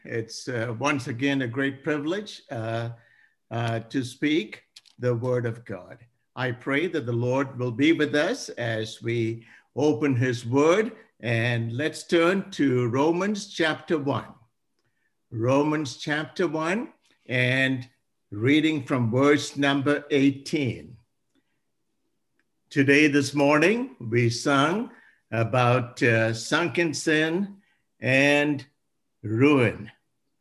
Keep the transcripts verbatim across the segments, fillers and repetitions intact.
It's uh, once again a great privilege uh, uh, to speak the word of God. I pray that the Lord will be with us as we open his word. And let's turn to Romans chapter one. Romans chapter one, and reading from verse number eighteen. Today, this morning, we sung about uh, sunken sin and ruin.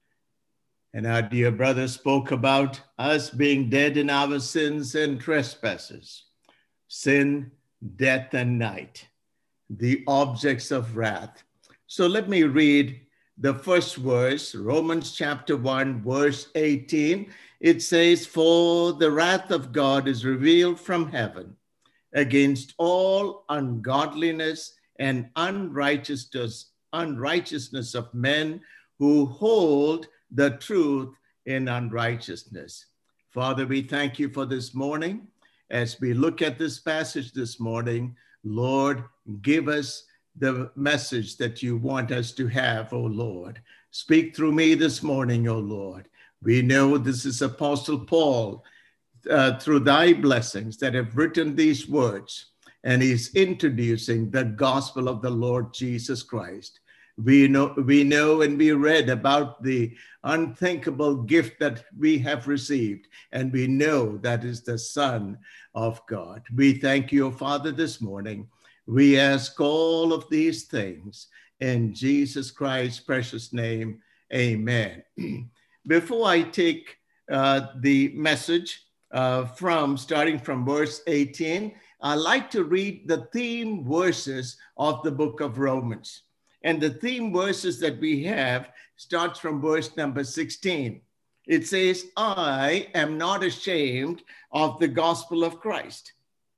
And our dear brother spoke about us being dead in our sins and trespasses, sin, death, and night, the objects of wrath. So let me read the first verse, Romans chapter one, verse eighteen. It says, "For the wrath of God is revealed from heaven against all ungodliness and unrighteousness, unrighteousness of men who hold the truth in unrighteousness." Father, we thank you for this morning. As we look at this passage this morning, Lord, give us the message that you want us to have, O Lord. Speak through me this morning, O Lord. We know this is Apostle Paul, Uh, through thy blessings, that have written these words, and he's introducing the gospel of the Lord Jesus Christ. We know, we know and we read about the unthinkable gift that we have received, and we know that is the Son of God. We thank you, Father, this morning. We ask all of these things in Jesus Christ's precious name. Amen. Before I take uh, the message, Uh, from starting from verse eighteen, I like to read the theme verses of the book of Romans. And the theme verses that we have starts from verse number sixteen. It says, "I am not ashamed of the gospel of Christ."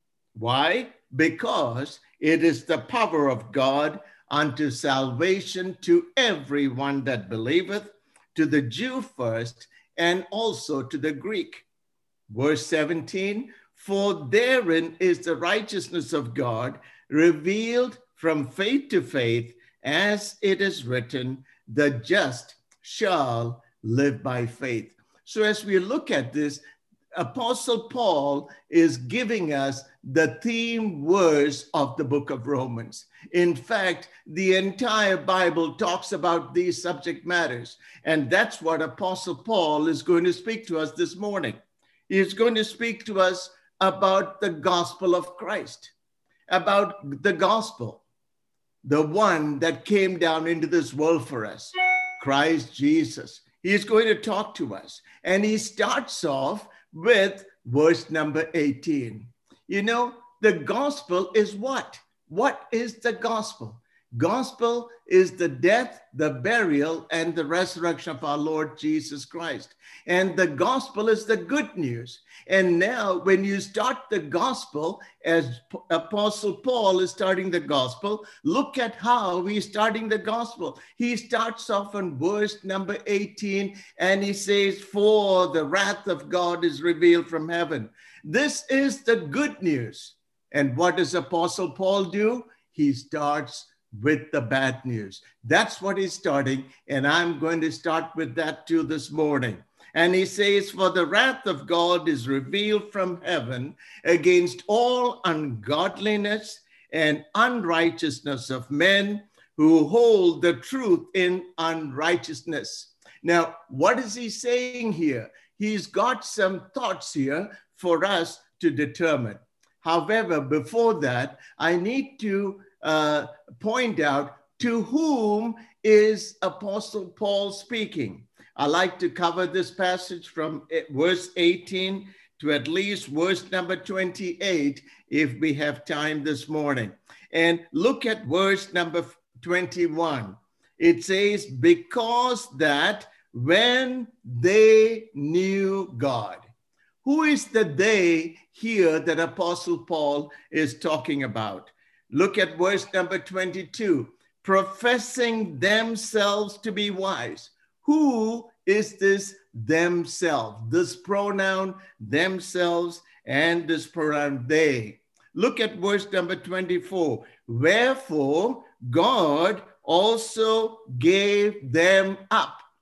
Why? Because it is the power of God unto salvation to everyone that believeth, to the Jew first, and also to the Greek. Verse seventeen, "For therein is the righteousness of God revealed from faith to faith, as it is written, the just shall live by faith." So as we look at this, Apostle Paul is giving us the theme verse of the book of Romans. In fact, the entire Bible talks about these subject matters, and that's what Apostle Paul is going to speak to us this morning. He's going to speak to us about the gospel of Christ, about the gospel, the one that came down into this world for us, Christ Jesus. He's going to talk to us. And he starts off with verse number eighteen. You know, the gospel is what? What is the gospel? Gospel is the death, the burial, and the resurrection of our Lord Jesus Christ. And the gospel is the good news. And now when you start the gospel, as Apostle Paul is starting the gospel, look at how he's starting the gospel. He starts off on verse number eighteen, and he says, "For the wrath of God is revealed from heaven." This is the good news. And what does Apostle Paul do? He starts with the bad news. That's what he's starting, and I'm going to start with that too this morning. And he says, "For the wrath of God is revealed from heaven against all ungodliness and unrighteousness of men who hold the truth in unrighteousness." Now, what is he saying here? He's got some thoughts here for us to determine. However, before that, I need to Uh, point out to whom is Apostle Paul speaking. I like to cover this passage from verse eighteen to at least verse number twenty-eight if we have time this morning. And look at verse number twenty-one. It says, "Because that when they knew God." Who is the they here that Apostle Paul is talking about? Look at verse number twenty-two. "Professing themselves to be wise." Who is this themselves? This pronoun themselves and this pronoun they. Look at verse number twenty-four. "Wherefore God also gave them up."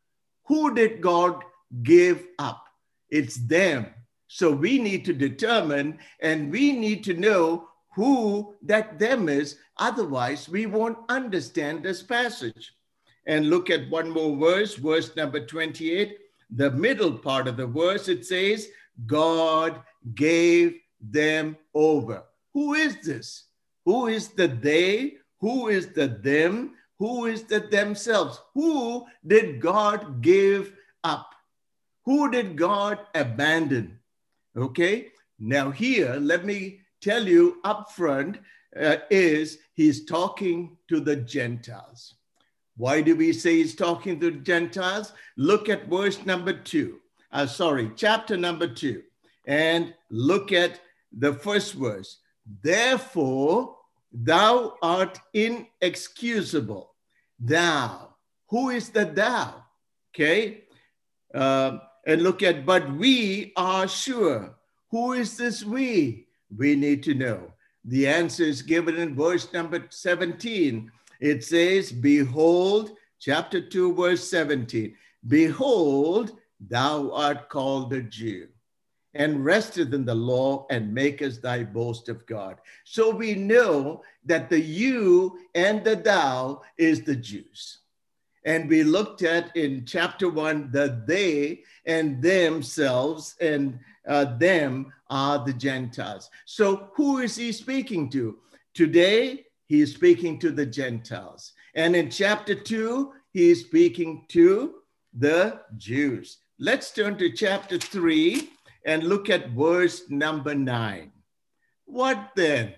Who did God give up? It's them. So we need to determine and we need to know who that them is. Otherwise, we won't understand this passage. And look at one more verse, verse number twenty-eight, the middle part of the verse. It says, God gave them over. Who is this? Who is the they? Who is the them? Who is the themselves? Who did God give up? Who did God abandon? Okay, now here, let me tell you up front, uh, is he's talking to the Gentiles. Why do we say he's talking to the Gentiles? Look at verse number two. Uh, sorry, chapter number two. And look at the first verse. Therefore, thou art inexcusable. Thou. Who is the thou? Okay. Uh, and look at, but we are sure. Who is this we? We need to know. The answer is given in verse number seventeen. It says, behold, chapter two, verse seventeen. Behold, thou art called a Jew, and resteth in the law, and makest thy boast of God. So we know that the you and the thou is the Jews. And we looked at in chapter one, the they and themselves and uh, them are the Gentiles. So who is he speaking to? Today, he is speaking to the Gentiles. And in chapter two, he is speaking to the Jews. Let's turn to chapter three and look at verse number nine. What then?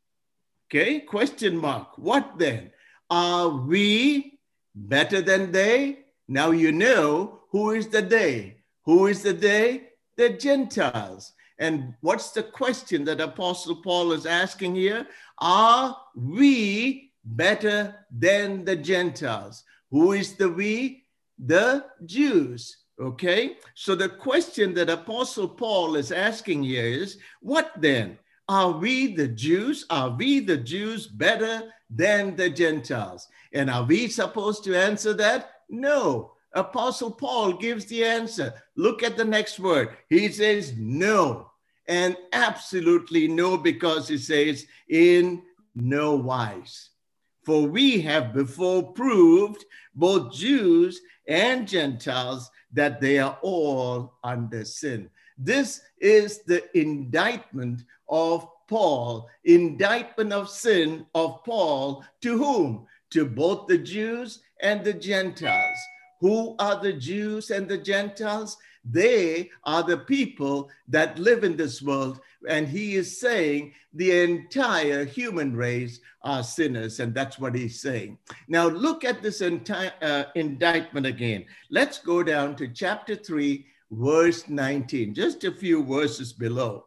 Okay, question mark. What then? Are we better than they? Now you know who is the they. Who is the they? The Gentiles. And what's the question that Apostle Paul is asking here? Are we better than the Gentiles? Who is the we? The Jews. Okay, so the question that Apostle Paul is asking here is, what then? Are we the Jews? Are we the Jews better than the Gentiles? And are we supposed to answer that? No. Apostle Paul gives the answer. Look at the next word. He says no, and absolutely no, because he says in no wise. For we have before proved, both Jews and Gentiles, that they are all under sin. This is the indictment of Paul, indictment of sin of Paul, to whom? To both the Jews and the Gentiles. Who are the Jews and the Gentiles? They are the people that live in this world. And he is saying the entire human race are sinners. And that's what he's saying. Now look at this entire uh, indictment again. Let's go down to chapter three, verse nineteen, just a few verses below.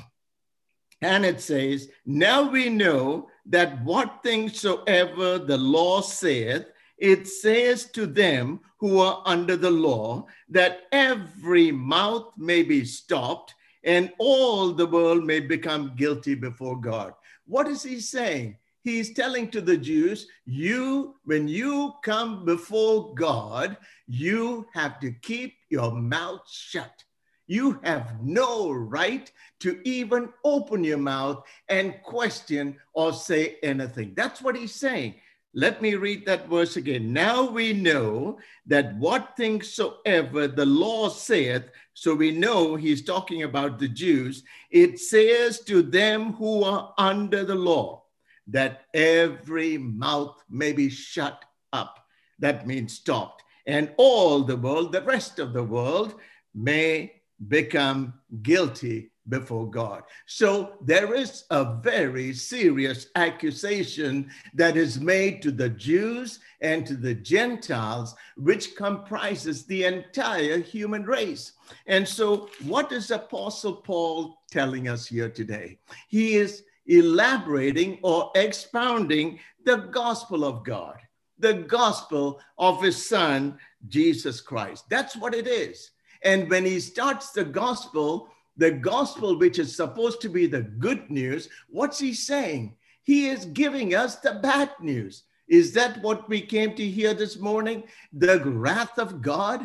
And it says, now we know that what things soever the law saith, it says to them who are under the law, that every mouth may be stopped and all the world may become guilty before God. What is he saying? He's telling to the Jews, you, when you come before God, you have to keep your mouth shut. You have no right to even open your mouth and question or say anything. That's what he's saying. Let me read that verse again. Now we know that what things soever the law saith, so we know he's talking about the Jews, it says to them who are under the law, that every mouth may be shut up. That means stopped. And all the world, the rest of the world, may become guilty before God. So there is a very serious accusation that is made to the Jews and to the Gentiles, which comprises the entire human race. And so what is Apostle Paul telling us here today? He is elaborating or expounding the gospel of God, the gospel of his son, Jesus Christ. That's what it is. And when he starts the gospel, the gospel, which is supposed to be the good news, what's he saying? He is giving us the bad news. Is that what we came to hear this morning? The wrath of God?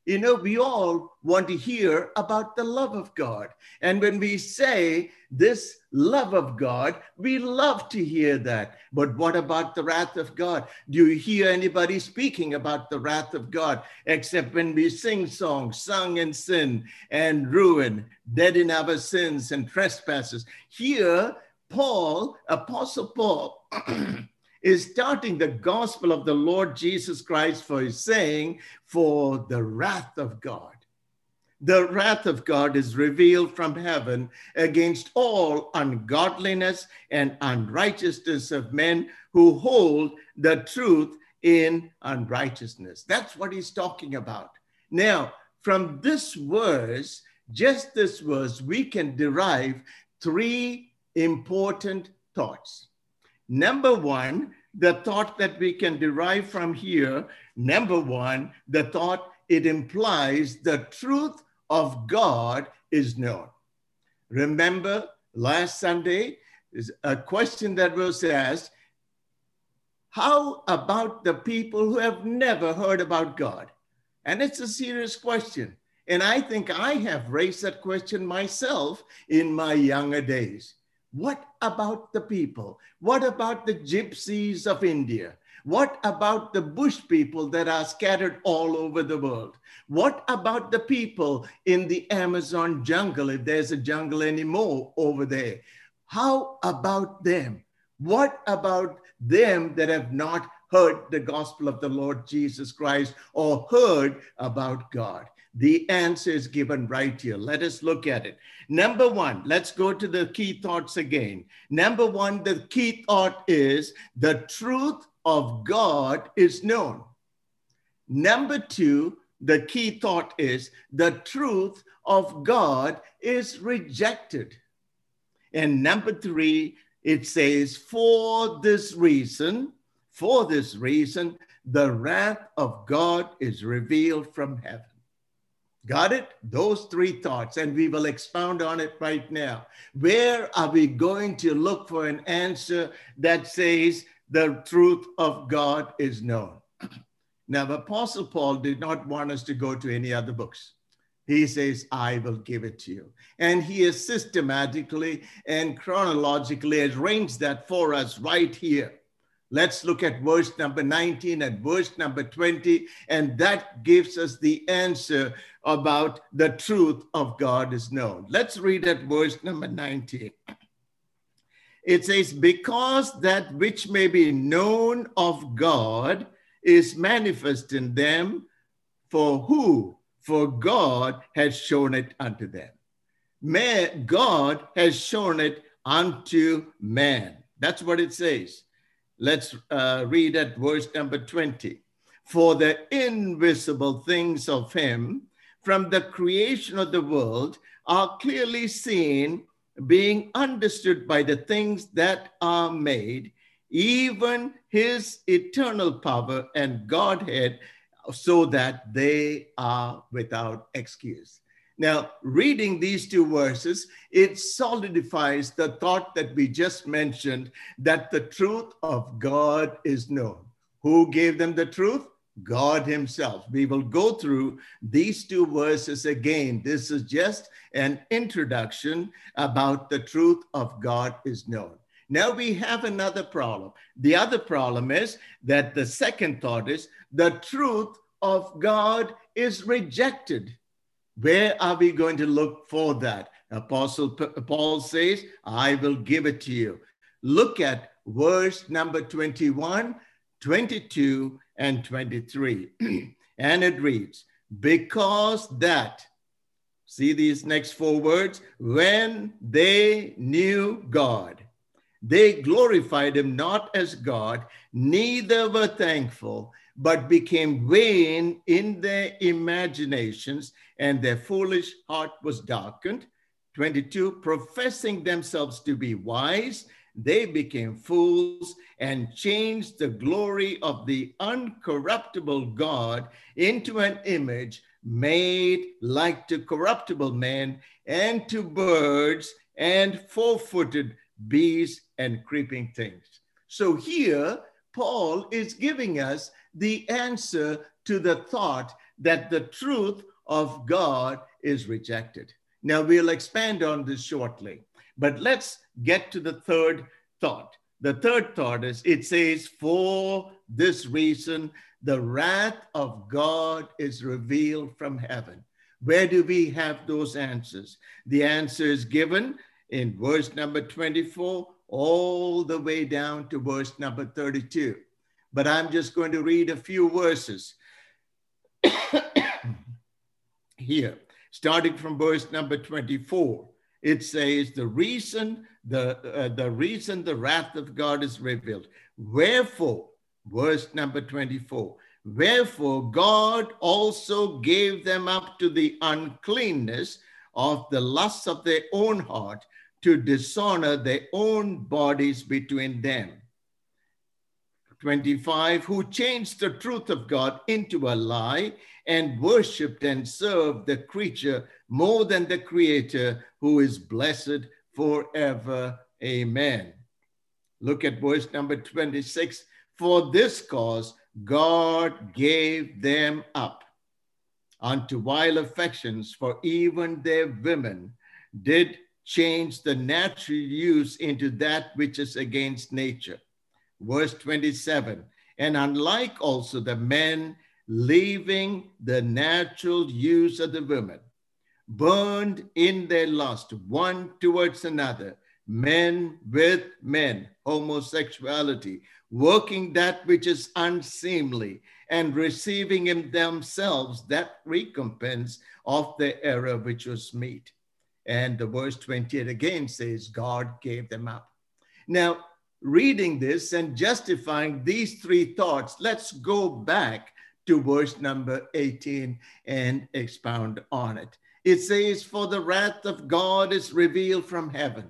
You know, we all want to hear about the love of God. And when we say this love of God, we love to hear that. But what about the wrath of God? Do you hear anybody speaking about the wrath of God, except when we sing songs, sung in sin and ruin, dead in our sins and trespasses? Here, Paul, Apostle Paul, is starting the gospel of the Lord Jesus Christ for his saying, for the wrath of God. The wrath of God is revealed from heaven against all ungodliness and unrighteousness of men who hold the truth in unrighteousness. That's what he's talking about. Now, from this verse, just this verse, we can derive three important thoughts. Number one, the thought that we can derive from here, number one, the thought it implies the truth of God is known. Remember last Sunday, is a question that was asked, how about the people who have never heard about God? And it's a serious question. And I think I have raised that question myself in my younger days. What about the people? What about the gypsies of India? What about the bush people that are scattered all over the world? What about the people in the Amazon jungle, if there's a jungle anymore over there? How about them? What about them that have not heard the gospel of the Lord Jesus Christ or heard about God? The answer is given right here. Let us look at it. Number one, let's go to the key thoughts again. Number one, the key thought is the truth of God is known. Number two, the key thought is the truth of God is rejected. And number three, it says, for this reason, for this reason, the wrath of God is revealed from heaven. Got it? Those three thoughts, and we will expound on it right now. Where are we going to look for an answer that says the truth of God is known? Now, the Apostle Paul did not want us to go to any other books. He says, I will give it to you. And he has systematically and chronologically arranged that for us right here. Let's look at verse number nineteen and verse number twenty, and that gives us the answer about the truth of God is known. Let's read at verse number nineteen. It says, because that which may be known of God is manifest in them, for who? For God has shown it unto them. Man, God has shown it unto man. That's what it says. Let's uh, read at verse number twenty. For the invisible things of him from the creation of the world are clearly seen, being understood by the things that are made, even his eternal power and Godhead, so that they are without excuse. Now, reading these two verses, it solidifies the thought that we just mentioned, that the truth of God is known. Who gave them the truth? God himself. We will go through these two verses again. This is just an introduction about the truth of God is known. Now we have another problem. The other problem is that the second thought is the truth of God is rejected. Where are we going to look for that? Apostle Paul says, I will give it to you. Look at verse number twenty-one, twenty-two, and twenty-three. And it reads, because that, see these next four words, when they knew God, they glorified him not as God, neither were thankful, but became vain in their imaginations, and their foolish heart was darkened. twenty-two, professing themselves to be wise, they became fools and changed the glory of the uncorruptible God into an image made like to corruptible men and to birds and four-footed beasts and creeping things. So here, Paul is giving us the answer to the thought that the truth of God is rejected. Now, we'll expand on this shortly, but let's get to the third thought. The third thought is, it says, for this reason, the wrath of God is revealed from heaven. Where do we have those answers? The answer is given in verse number twenty-four, all the way down to verse number thirty-two. But I'm just going to read a few verses here, starting from verse number twenty-four. It says, the reason the, uh, the reason the wrath of God is revealed. Wherefore, verse number twenty-four, wherefore God also gave them up to the uncleanness of the lusts of their own heart, to dishonor their own bodies between them. twenty-five, who changed the truth of God into a lie and worshiped and served the creature more than the Creator, who is blessed forever. Amen. Look at verse number twenty-six. For this cause God gave them up unto vile affections, for even their women did change the natural use into that which is against nature. Verse twenty-seven, and unlike also the men, leaving the natural use of the women, burned in their lust one towards another, men with men, homosexuality, working that which is unseemly, and receiving in themselves that recompense of the error which was meet. And the verse twenty-eight again says, God gave them up. Now, reading this and justifying these three thoughts, let's go back to verse number eighteen and expound on it. It says, for the wrath of God is revealed from heaven.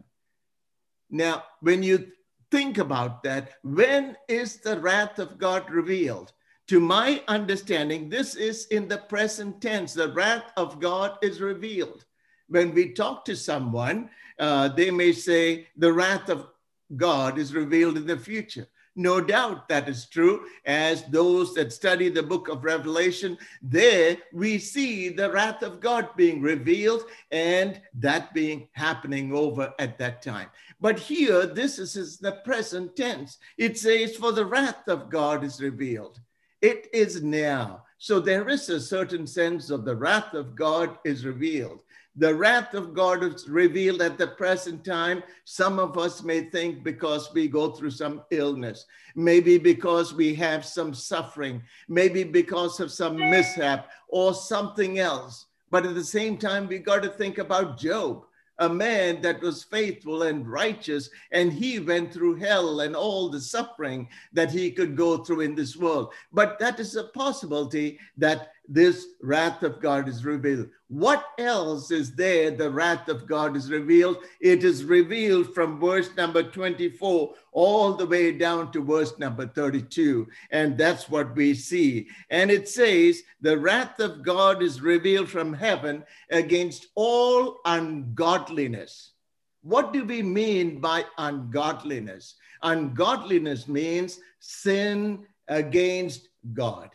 Now, when you think about that, when is the wrath of God revealed? To my understanding, this is in the present tense. The wrath of God is revealed. When we talk to someone, uh, they may say the wrath of God is revealed in the future. No doubt that is true. As those that study the book of Revelation, there we see the wrath of God being revealed and that being happening over at that time. But here, this is the present tense. It says, for the wrath of God is revealed. It is now. So there is a certain sense of the wrath of God is revealed. The wrath of God is revealed at the present time. Some of us may think because we go through some illness, maybe because we have some suffering, maybe because of some mishap or something else. But at the same time, we got to think about Job, a man that was faithful and righteous, and he went through hell and all the suffering that he could go through in this world. But that is a possibility that this wrath of God is revealed. What else is there? The wrath of God is revealed. It is revealed from verse number twenty-four all the way down to verse number thirty-two. And that's what we see. And it says, the wrath of God is revealed from heaven against all ungodliness. What do we mean by ungodliness? Ungodliness means sin against God.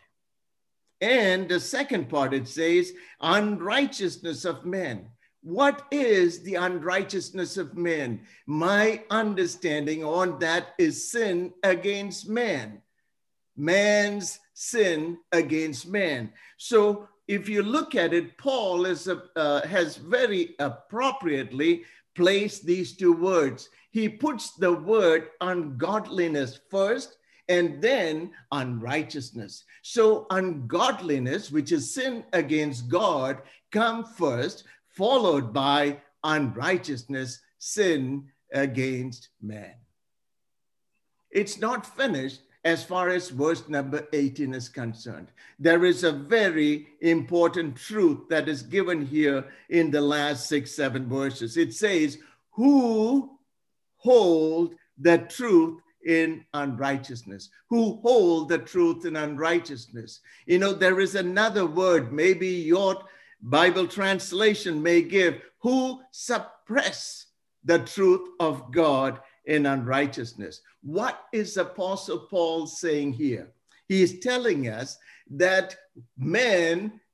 And the second part, it says, unrighteousness of men. What is the unrighteousness of men? My understanding on that is sin against man. Man's sin against man. So if you look at it, Paul is a, uh, has very appropriately placed these two words. He puts the word ungodliness first, and then unrighteousness. So ungodliness, which is sin against God, come first, followed by unrighteousness, sin against man. It's not finished as far as verse number eighteen is concerned. There is a very important truth that is given here in the last six, seven verses. It says, who hold the truth in unrighteousness, who hold the truth in unrighteousness. You know, there is another word, maybe your Bible translation may give, who suppress the truth of God in unrighteousness. What is Apostle Paul saying here? He is telling us that men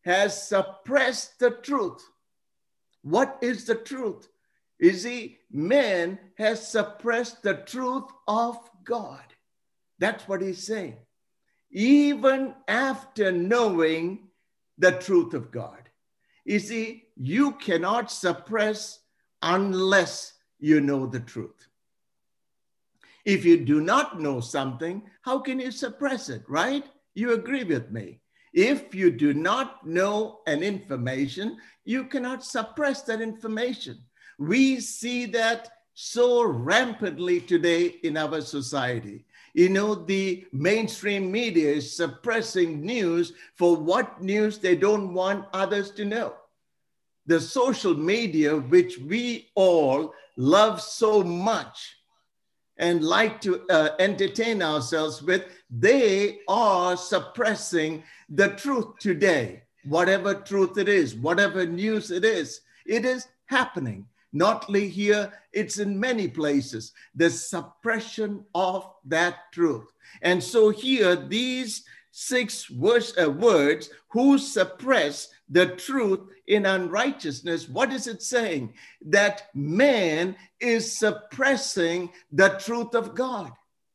has suppressed the truth. What is the truth? You see, man has suppressed the truth of God. That's what he's saying. Even after knowing the truth of God. You see, you cannot suppress unless you know the truth. If you do not know something, how can you suppress it, right? You agree with me. If you do not know an information, you cannot suppress that information. We see that so rampantly today in our society. You know, the mainstream media is suppressing news for what news they don't want others to know. The social media, which we all love so much and like to uh, entertain ourselves with, they are suppressing the truth today. Whatever truth it is, whatever news it is, it is happening. Not only here, it's in many places. The suppression of that truth. And so here, these six words, uh, words, who suppress the truth in unrighteousness, what is it saying? That man is suppressing the truth of God.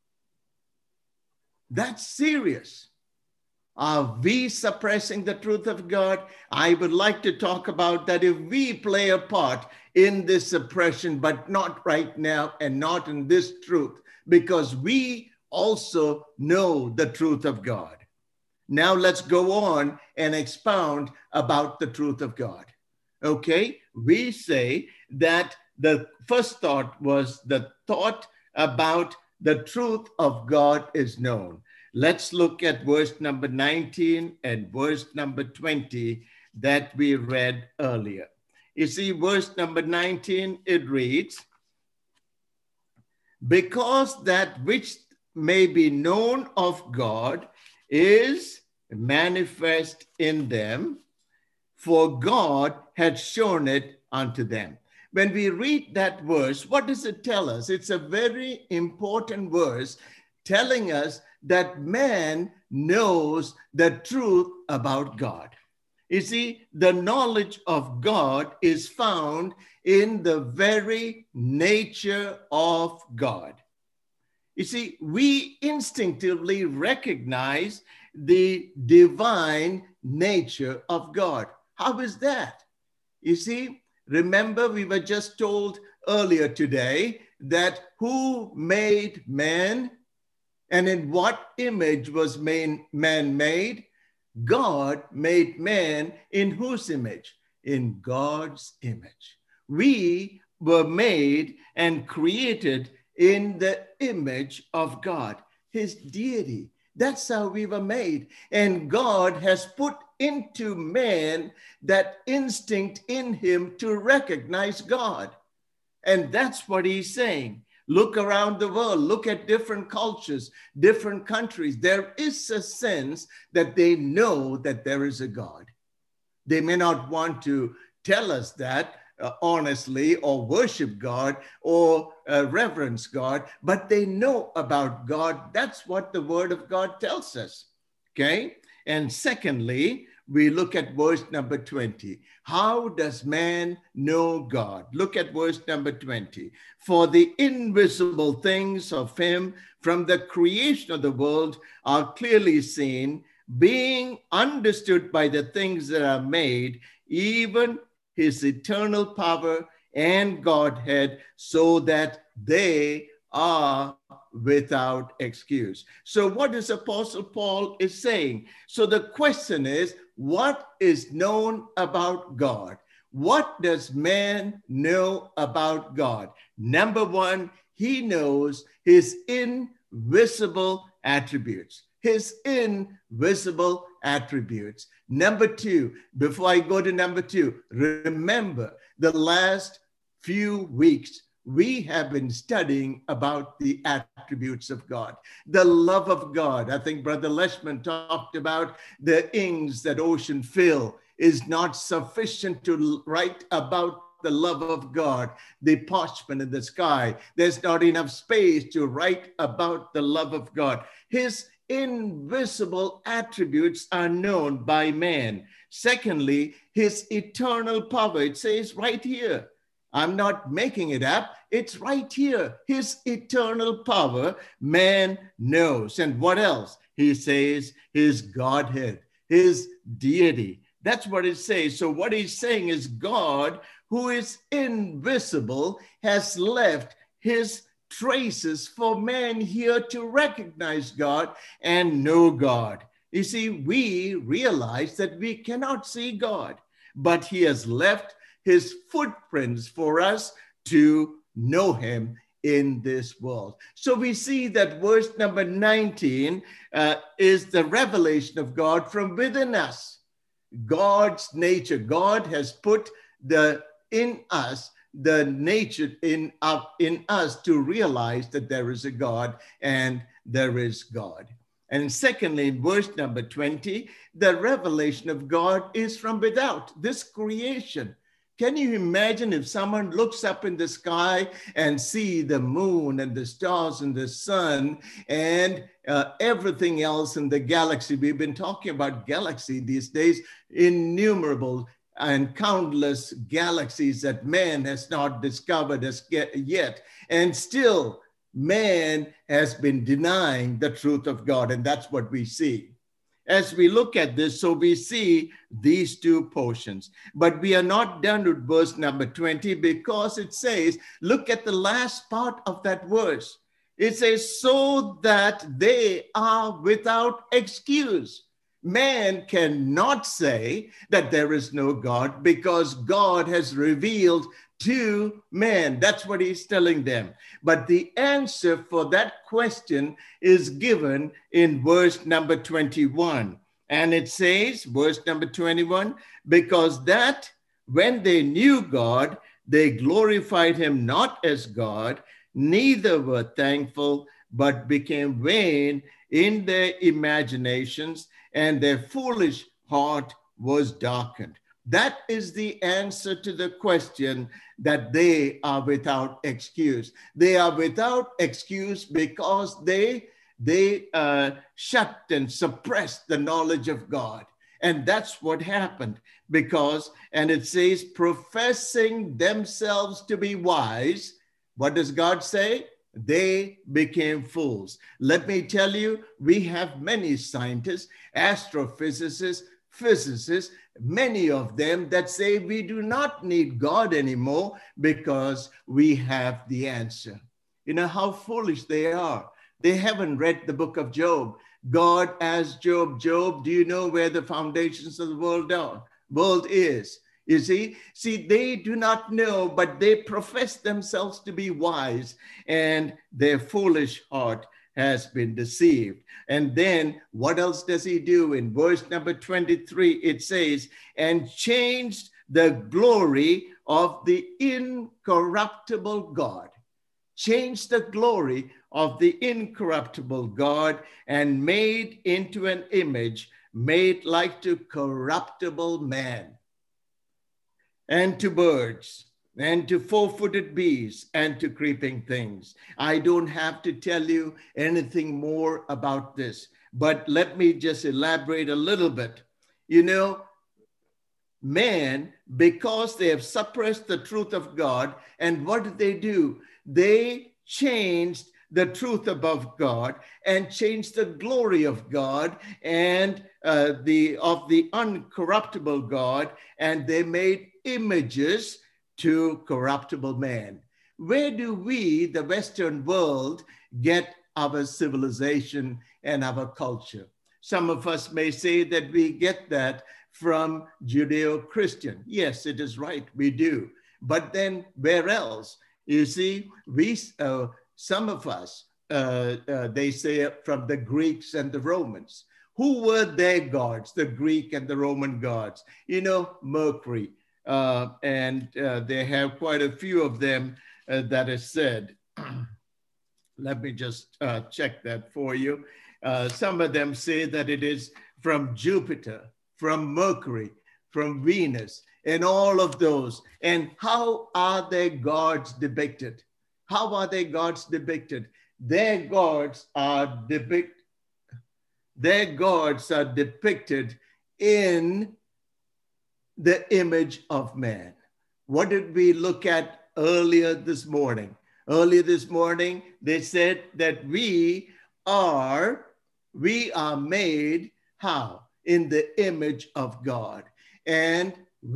That's serious. Are we suppressing the truth of God? I would like to talk about that if we play a part in this suppression, but not right now and not in this truth, because we also know the truth of God. Now let's go on and expound about the truth of God. Okay, we say that the first thought was the thought about the truth of God is known. Let's look at verse number nineteen and verse number twenty that we read earlier. You see, verse number nineteen, it reads, because that which may be known of God is manifest in them, for God had shown it unto them. When we read that verse, what does it tell us? It's a very important verse telling us that man knows the truth about God. You see, the knowledge of God is found in the very nature of God. You see, we instinctively recognize the divine nature of God. How is that? You see, remember we were just told earlier today that who made man and in what image was man, man made? God made man in whose image? In God's image. We were made and created in the image of God, his deity. That's how we were made. And God has put into man that instinct in him to recognize God. And that's what he's saying. Look around the world, look at different cultures, different countries. There is a sense that they know that there is a God. They may not want to tell us that uh, honestly, or worship God, or uh, reverence God, but they know about God. That's what the word of God tells us, okay? And secondly, we look at verse number twenty. How does man know God? Look at verse number twenty. For the invisible things of him from the creation of the world are clearly seen, being understood by the things that are made, even his eternal power and Godhead, so that they are without excuse. So what is Apostle Paul is saying? So the question is, what is known about God? What does man know about God? Number one, he knows his invisible attributes. His invisible attributes. Number two, before I go to number two, remember the last few weeks, we have been studying about the attributes of God, the love of God. I think Brother Leshman talked about the ings that ocean fill is not sufficient to write about the love of God, the parchment in the sky. There's not enough space to write about the love of God. His invisible attributes are known by man. Secondly, his eternal power. It says right here. I'm not making it up. It's right here. His eternal power, man knows. And what else? He says his Godhead, his deity. That's what it says. So what he's saying is God, who is invisible, has left his traces for man here to recognize God and know God. You see, we realize that we cannot see God, but he has left his footprints for us to know him in this world. So we see that verse number nineteen uh, is the revelation of God from within us. God's nature. God has put the in us the nature in, uh, in us to realize that there is a God and there is God. And secondly, in verse number twenty, the revelation of God is from without, this creation. Can you imagine if someone looks up in the sky and see the moon and the stars and the sun and uh, everything else in the galaxy? We've been talking about galaxy these days, innumerable and countless galaxies that man has not discovered as yet. And still, man has been denying the truth of God. And that's what we see. As we look at this, so we see these two portions. But we are not done with verse number twenty because it says, look at the last part of that verse. It says, so that they are without excuse. Man cannot say that there is no God because God has revealed to man. That's what he's telling them. But the answer for that question is given in verse number twenty-one. And it says, verse number twenty-one, because that when they knew God, they glorified him not as God, neither were thankful, but became vain in their imaginations, and their foolish heart was darkened. That is the answer to the question that they are without excuse. They are without excuse because they, they uh, shut and suppressed the knowledge of God. And that's what happened because, and it says, professing themselves to be wise, what does God say? They became fools. Let me tell you, we have many scientists, astrophysicists, physicists, many of them that say we do not need God anymore because we have the answer. You know how foolish they are. They haven't read the book of Job. God asked Job, Job, do you know where the foundations of the world are? World is. You see, see, they do not know, but they profess themselves to be wise, and their foolish heart has been deceived. And then what else does he do? In verse number twenty-three, it says, and changed the glory of the incorruptible God. Changed the glory of the incorruptible God and made into an image made like to corruptible man, and to birds, and to four-footed beasts, and to creeping things. I don't have to tell you anything more about this, but let me just elaborate a little bit. You know, man, because they have suppressed the truth of God, and what did they do? They changed the truth about God and changed the glory of God and uh, the of the uncorruptible God, and they made images to corruptible man. Where do we, the Western world, get our civilization and our culture? Some of us may say that we get that from Judeo-Christian. Yes, it is right, we do. But then where else? You see, we, uh, some of us, uh, uh, they say from the Greeks and the Romans. Who were their gods, the Greek and the Roman gods? You know, Mercury. Uh, and uh, they have quite a few of them uh, that is said. Let me just uh, check that for you. Uh, some of them say that it is from Jupiter, from Mercury, from Venus, and all of those. And how are their gods depicted? How are their gods depicted? Their gods are depict. Their gods are depicted in the image of man. What did we look at earlier this morning? Earlier this morning, they said that we are, we are made how? In the image of God. And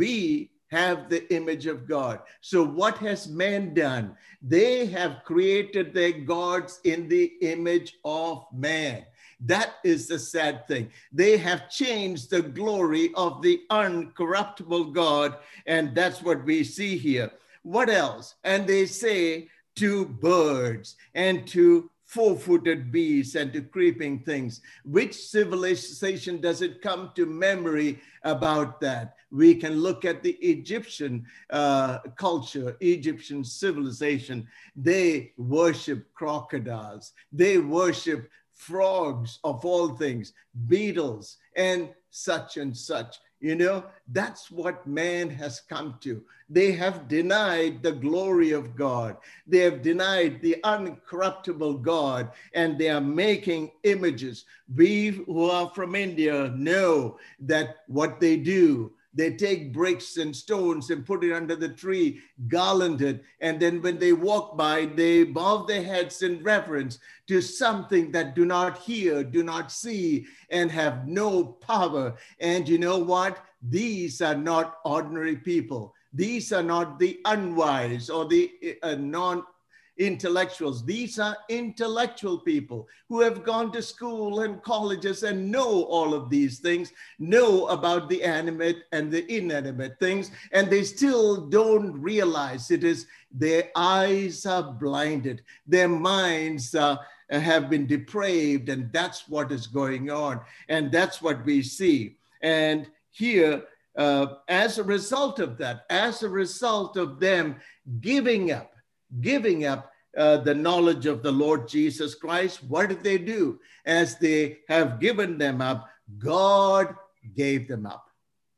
we have the image of God. So what has man done? They have created their gods in the image of man. That is the sad thing. They have changed the glory of the uncorruptible God, and that's what we see here. What else? And they say to birds and to four-footed beasts and to creeping things. Which civilization does it come to memory about that? We can look at the Egyptian uh, culture, Egyptian civilization. They worship crocodiles. They worship frogs of all things, beetles, and such and such. You know, that's what man has come to. They have denied the glory of God. They have denied the uncorruptible God, and they are making images. We who are from India know that what they do, they take bricks and stones and put it under the tree, garland it, and then when they walk by, they bow their heads in reverence to something that do not hear, do not see, and have no power. And you know what? These are not ordinary people. These are not the unwise or the uh, non-intellectuals. These are intellectual people who have gone to school and colleges and know all of these things, know about the animate and the inanimate things, and they still don't realize it is their eyes are blinded, their minds uh, have been depraved, and that's what is going on, and that's what we see. And here, uh, as a result of that, as a result of them giving up, giving up uh, the knowledge of the Lord Jesus Christ, what did they do? As they have given them up, God gave them up.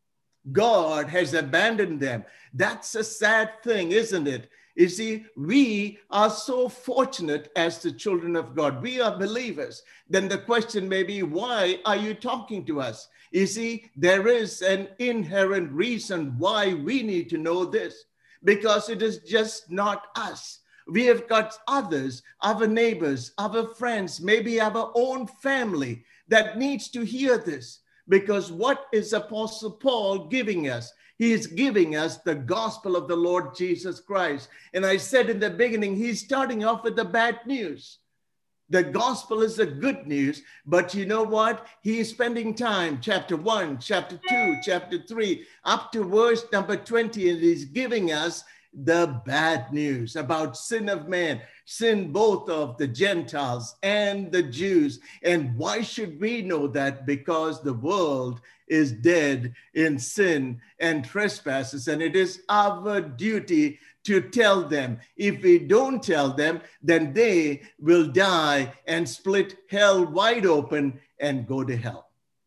God has abandoned them. That's a sad thing, isn't it? You see, we are so fortunate as the children of God. We are believers. Then the question may be, why are you talking to us? You see, there is an inherent reason why we need to know this, because it is just not us. We have got others, our neighbors, our friends, maybe our own family that needs to hear this. Because what is Apostle Paul giving us? He is giving us the gospel of the Lord Jesus Christ. And I said in the beginning, he's starting off with the bad news. The gospel is the good news, but you know what? He is spending time, chapter one, chapter two, chapter three, up to verse number twenty, and he's giving us the bad news about sin of man, sin both of the Gentiles and the Jews. And why should we know that? Because the world is dead in sin and trespasses, and it is our duty to tell them. If we don't tell them, then they will die and split hell wide open and go to hell.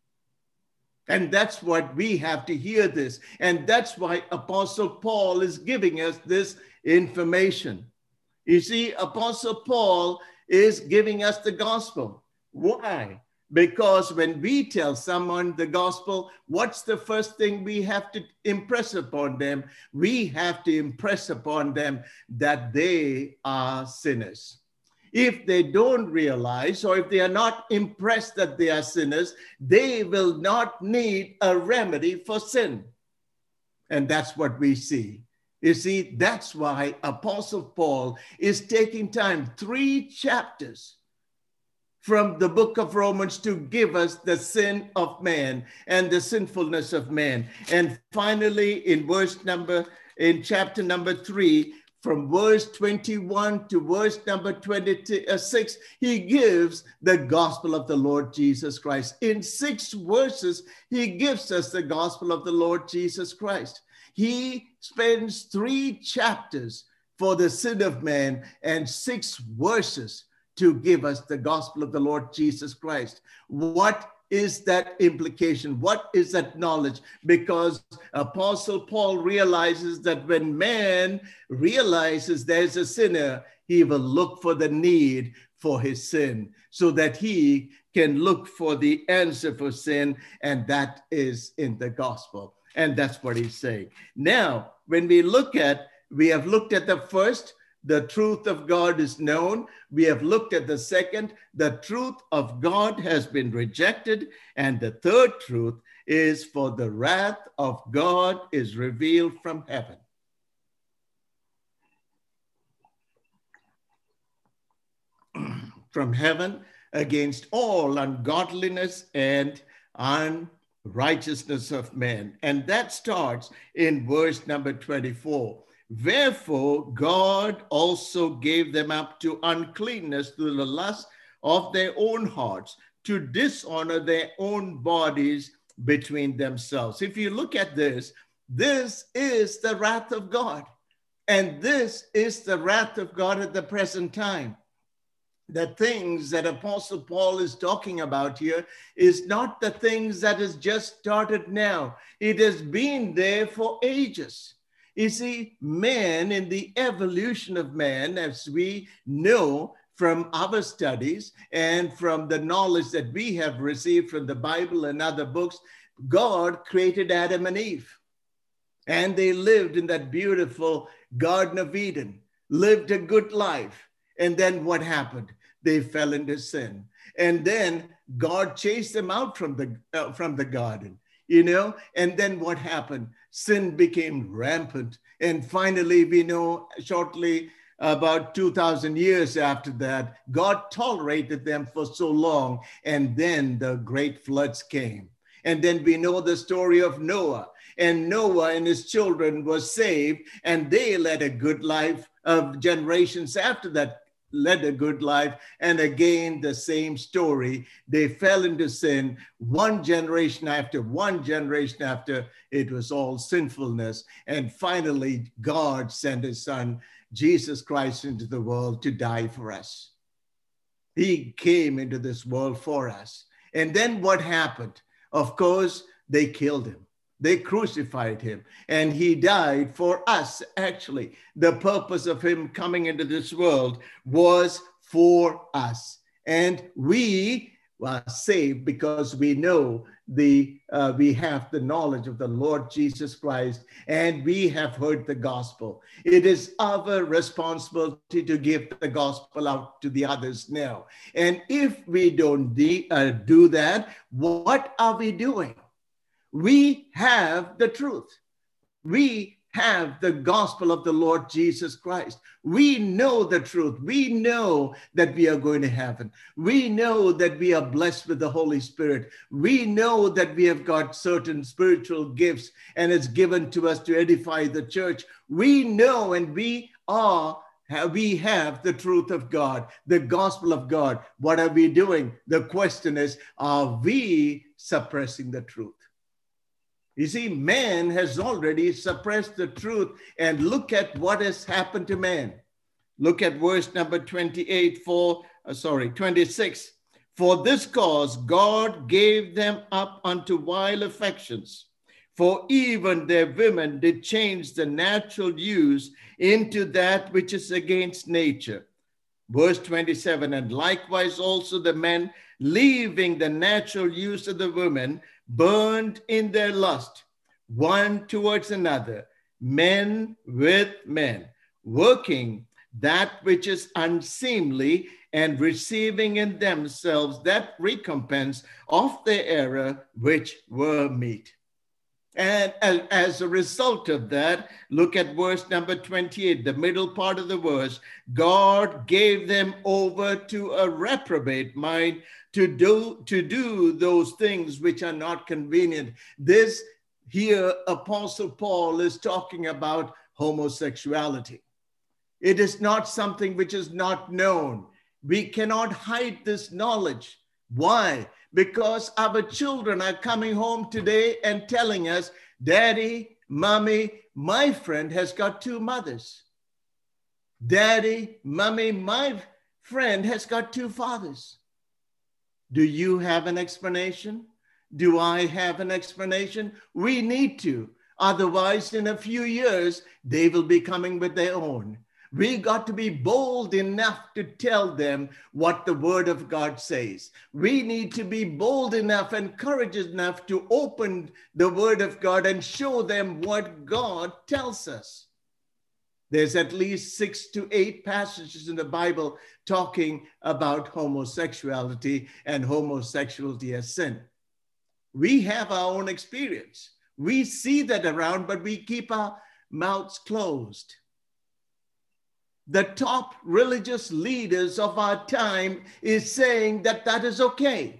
And that's what we have to hear this. And that's why Apostle Paul is giving us this information. You see, Apostle Paul is giving us the gospel. Why? Because when we tell someone the gospel, what's the first thing we have to impress upon them? We have to impress upon them that they are sinners. If they don't realize, or if they are not impressed that they are sinners, they will not need a remedy for sin. And that's what we see. You see, that's why Apostle Paul is taking time, three chapters from the book of Romans, to give us the sin of man and the sinfulness of man. And finally, in verse number, in chapter number three, from verse twenty-one to verse number twenty-six, he gives the gospel of the Lord Jesus Christ. In six verses, he gives us the gospel of the Lord Jesus Christ. He spends three chapters for the sin of man and six verses to give us the gospel of the Lord Jesus Christ. What is that implication? What is that knowledge? Because Apostle Paul realizes that when man realizes there's a sinner, he will look for the need for his sin so that he can look for the answer for sin, and that is in the gospel. And that's what he's saying. Now, when we look at, we have looked at the first, the truth of God is known. We have looked at the second, the truth of God has been rejected. And the third truth is, for the wrath of God is revealed from heaven. From heaven against all ungodliness and unrighteousness of men. And that starts in verse number twenty-four. Wherefore God also gave them up to uncleanness through the lust of their own hearts, to dishonor their own bodies between themselves. If you look at this, this is the wrath of God. And this is the wrath of God at the present time. The things that Apostle Paul is talking about here is not the things that has just started now. It has been there for ages. You see, man, in the evolution of man, as we know from our studies and from the knowledge that we have received from the Bible and other books, God created Adam and Eve. And they lived in that beautiful Garden of Eden, lived a good life. And then what happened? They fell into sin. And then God chased them out from the, uh, from the garden, you know? And then what happened? Sin became rampant. And finally, we know shortly about two thousand years after that, God tolerated them for so long. And then the great floods came. And then we know the story of Noah. And Noah and his children were saved, and they led a good life of generations after that. Led a good life. And again, the same story. They fell into sin one generation after one generation after. It was all sinfulness. And finally, God sent his son, Jesus Christ, into the world to die for us. He came into this world for us. And then what happened? Of course, they killed him. They crucified him, and he died for us. Actually, the purpose of him coming into this world was for us. And we are saved because we know the, uh, we have the knowledge of the Lord Jesus Christ, and we have heard the gospel. It is our responsibility to give the gospel out to the others now. And if we don't de- uh, do that, what are we doing? We have the truth. We have the gospel of the Lord Jesus Christ. We know the truth. We know that we are going to heaven. We know that we are blessed with the Holy Spirit. We know that we have got certain spiritual gifts and it's given to us to edify the church. We know, and we are we have the truth of God, the gospel of God. What are we doing? The question is, are we suppressing the truth? You see, man has already suppressed the truth, and look at what has happened to man. Look at verse number twenty-eight, for, uh, sorry, twenty-six. For this cause God gave them up unto vile affections, for even their women did change the natural use into that which is against nature. Verse twenty-seven, and likewise also the men, leaving the natural use of the women, burned in their lust, one towards another, men with men, working that which is unseemly, and receiving in themselves that recompense of their error which were meet. And as, as a result of that, look at verse number twenty-eight, the middle part of the verse. God gave them over to a reprobate mind to do, to do those things which are not convenient. This here, Apostle Paul is talking about homosexuality. It is not something which is not known. We cannot hide this knowledge. Why? Because our children are coming home today and telling us, Daddy, Mommy, my friend has got two mothers. Daddy, Mommy, my friend has got two fathers. Do you have an explanation? Do I have an explanation? We need to. Otherwise, in a few years, they will be coming with their own. We got to be bold enough to tell them what the Word of God says. We need to be bold enough and courageous enough to open the Word of God and show them what God tells us. There's at least six to eight passages in the Bible talking about homosexuality and homosexuality as sin. We have our own experience. We see that around, but we keep our mouths closed. The top religious leaders of our time is saying that that is okay.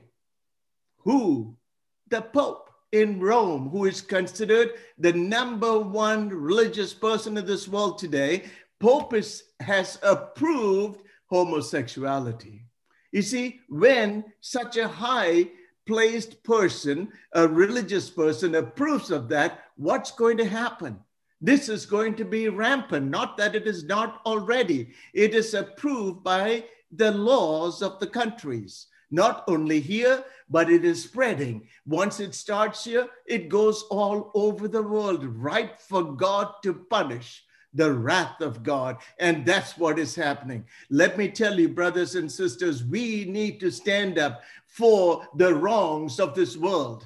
Who? The Pope in Rome, who is considered the number one religious person in this world today. Pope is, has approved homosexuality. You see, when such a high placed person, a religious person, approves of that, what's going to happen? This is going to be rampant, not that it is not already. It is approved by the laws of the countries, not only here, but it is spreading. Once it starts here, it goes all over the world, right for God to punish the wrath of God. And that's what is happening. Let me tell you, brothers and sisters, we need to stand up for the wrongs of this world.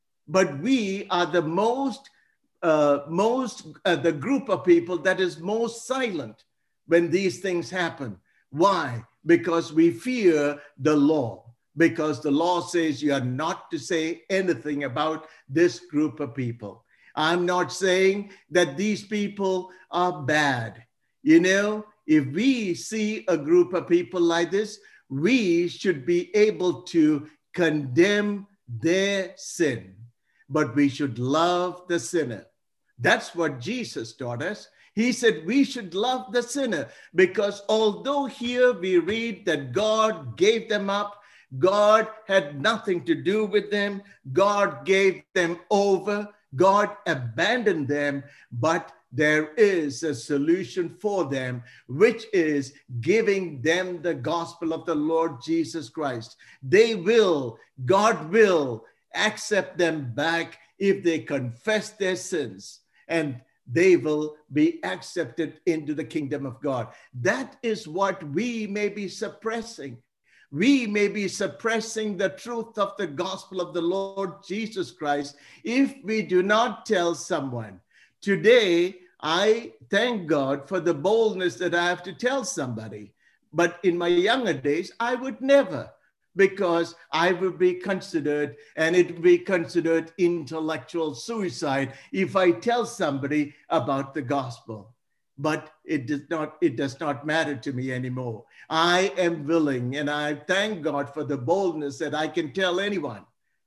But we are the most, uh, most, uh, the group of people that is most silent when these things happen. Why? Because we fear the law. Because the law says you are not to say anything about this group of people. I'm not saying that these people are bad. You know, if we see a group of people like this, we should be able to condemn their sin, but we should love the sinner. That's what Jesus taught us. He said we should love the sinner, because although here we read that God gave them up, God had nothing to do with them, God gave them over, God abandoned them, but there is a solution for them, which is giving them the gospel of the Lord Jesus Christ. They will, God will accept them back if they confess their sins, and they will be accepted into the kingdom of God. That is what we may be suppressing. We may be suppressing the truth of the gospel of the Lord Jesus Christ if we do not tell someone. Today, I thank God for the boldness that I have to tell somebody. But in my younger days, I would never, because I would be considered, and it would be considered intellectual suicide if I tell somebody about the gospel. But it does not, it does not matter to me anymore. I am willing, and I thank God for the boldness that I can tell anyone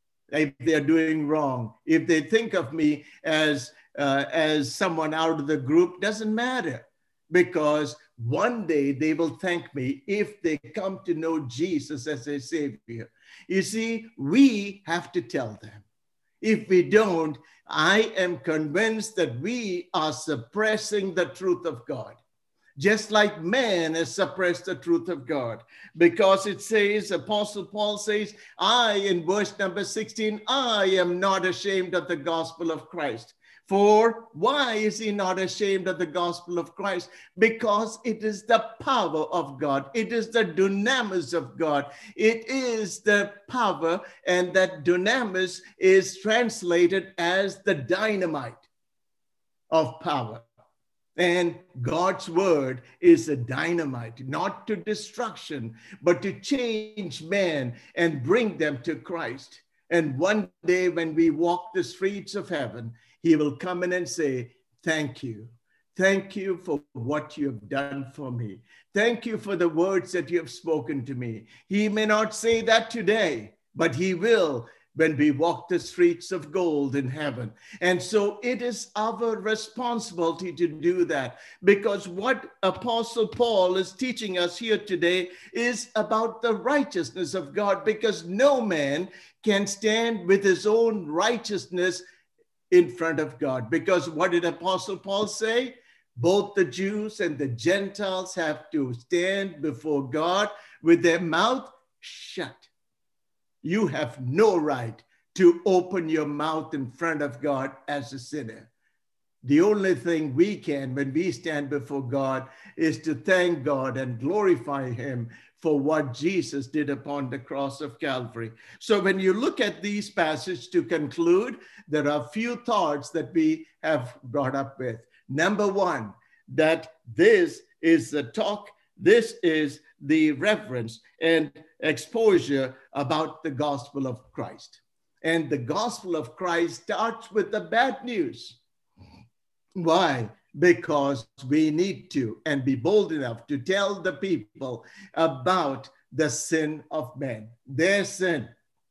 if they're doing wrong. If they think of me as, uh, as someone out of the group, doesn't matter, because one day they will thank me if they come to know Jesus as their Savior. You see, we have to tell them. If we don't, I am convinced that we are suppressing the truth of God, just like man has suppressed the truth of God. Because it says, Apostle Paul says, I, in verse number sixteen, I am not ashamed of the gospel of Christ. For why is he not ashamed of the gospel of Christ? Because it is the power of God. It is the dunamis of God. It is the power, and that dunamis is translated as the dynamite of power. And God's word is a dynamite, not to destruction, but to change man and bring them to Christ. And one day when we walk the streets of heaven, he will come in and say, thank you. Thank you for what you have done for me. Thank you for the words that you have spoken to me. He may not say that today, but he will when we walk the streets of gold in heaven. And so it is our responsibility to do that, because what Apostle Paul is teaching us here today is about the righteousness of God, because no man can stand with his own righteousness in front of God. Because what did Apostle Paul say? Both the Jews and the Gentiles have to stand before God with their mouth shut. You have no right to open your mouth in front of God as a sinner. The only thing we can, when we stand before God, is to thank God and glorify him for what Jesus did upon the cross of Calvary. So when you look at these passages to conclude, there are few thoughts that we have brought up with. Number one, that this is the talk, this is the reverence and exposure about the gospel of Christ. And the gospel of Christ starts with the bad news. Why? Because we need to and be bold enough to tell the people about the sin of men, their sin.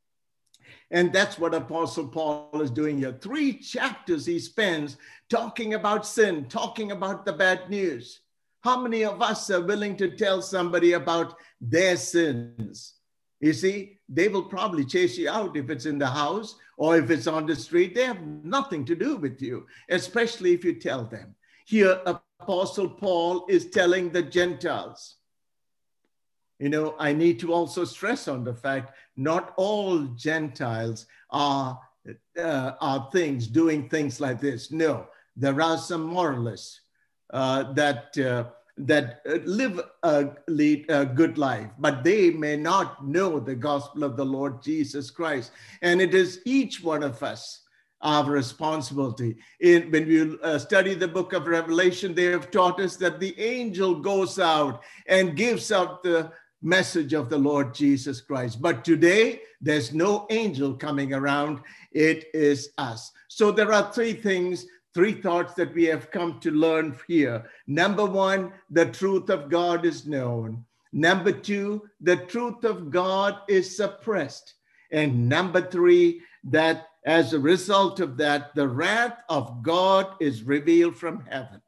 And that's what Apostle Paul is doing here. Three chapters he spends talking about sin, talking about the bad news. How many of us are willing to tell somebody about their sins? You see, they will probably chase you out if it's in the house or if it's on the street. They have nothing to do with you, especially if you tell them. Here, Apostle Paul is telling the Gentiles. You know, I need to also stress on the fact not all Gentiles are, uh, are things, doing things like this. No, there are some moralists uh, that uh, that live a, lead a good life, but they may not know the gospel of the Lord Jesus Christ. And it is each one of us our responsibility. In, when we uh, study the book of Revelation, they have taught us that the angel goes out and gives out the message of the Lord Jesus Christ. But today, there's no angel coming around. It is us. So there are three things, three thoughts that we have come to learn here. Number one, the truth of God is known. Number two, the truth of God is suppressed. And number three, that as a result of that, the wrath of God is revealed from heaven.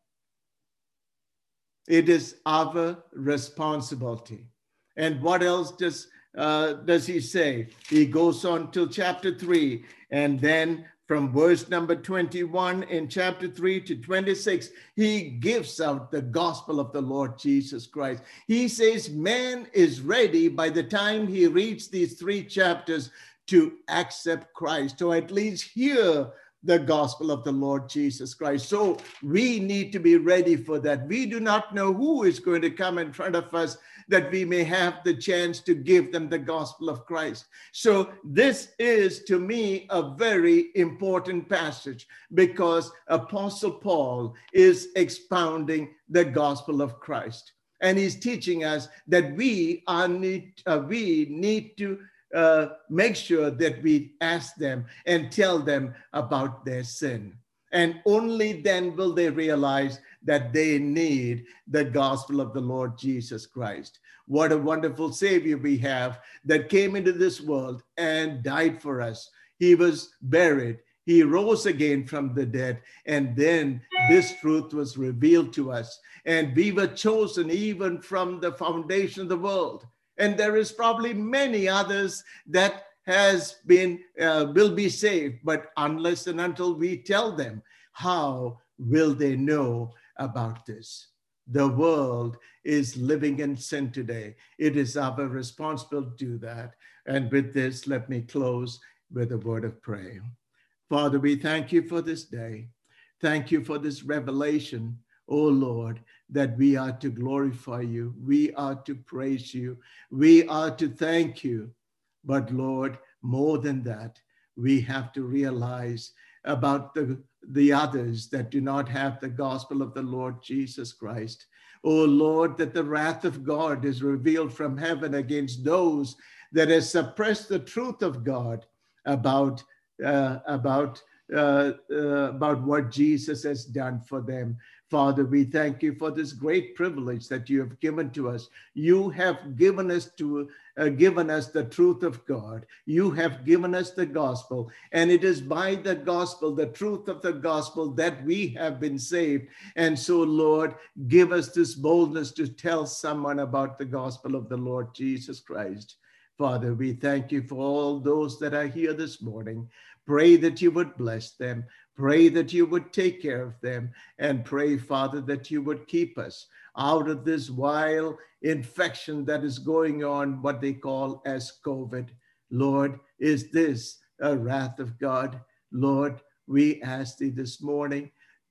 It is our responsibility. And what else does, uh, does he say? He goes on till chapter three, and then from verse number twenty-one in chapter three to twenty-six, he gives out the gospel of the Lord Jesus Christ. He says man is ready by the time he reads these three chapters to accept Christ, or at least hear the gospel of the Lord Jesus Christ. So we need to be ready for that. We do not know who is going to come in front of us that we may have the chance to give them the gospel of Christ. So this is, to me, a very important passage because Apostle Paul is expounding the gospel of Christ. And he's teaching us that we are need, uh, we need to Uh, make sure that we ask them and tell them about their sin. And only then will they realize that they need the gospel of the Lord Jesus Christ. What a wonderful Savior we have that came into this world and died for us. He was buried. He rose again from the dead. And then this truth was revealed to us. And we were chosen even from the foundation of the world. And there is probably many others that has been, uh, will be saved, but unless and until we tell them, how will they know about this? The world is living in sin today. It is our responsibility to do that. And with this, let me close with a word of prayer. Father, we thank you for this day. Thank you for this revelation, oh Lord, that we are to glorify you. We are to praise you. We are to thank you. But Lord, more than that, we have to realize about the, the others that do not have the gospel of the Lord Jesus Christ. Oh Lord, that the wrath of God is revealed from heaven against those that have suppressed the truth of God about, uh, about, uh, uh, about what Jesus has done for them. Father, we thank you for this great privilege that you have given to us. You have given us to uh, given us the truth of God. You have given us the gospel, and it is by the gospel, the truth of the gospel, that we have been saved. And so, Lord, give us this boldness to tell someone about the gospel of the Lord Jesus Christ. Father, we thank you for all those that are here this morning. Pray that you would bless them. Pray that you would take care of them, and pray, Father, that you would keep us out of this vile infection that is going on, what they call as COVID. Lord, is this a wrath of God? Lord, we ask thee this morning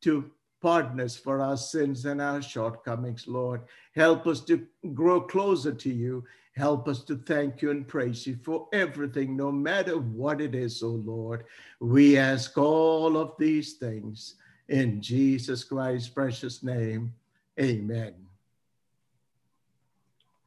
to pardon us for our sins and our shortcomings, Lord. Help us to grow closer to you. Help us to thank you and praise you for everything, no matter what it is, oh Lord. We ask all of these things in Jesus Christ's precious name. Amen.